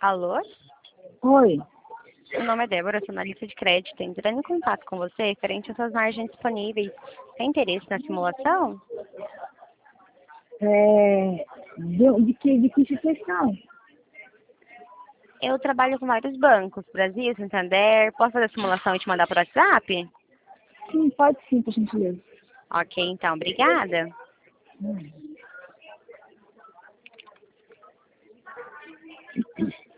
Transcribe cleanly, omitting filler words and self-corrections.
Alô? Oi. Meu nome é Débora, sou analista de crédito. Entrando em contato com você referente às suas margens disponíveis. Tem interesse na simulação? De que instituição? Eu trabalho com vários bancos, Brasil, Santander. Posso fazer a simulação e te mandar por WhatsApp? Sim, pode sim, por gentileza. Ok, então, obrigada. Hum.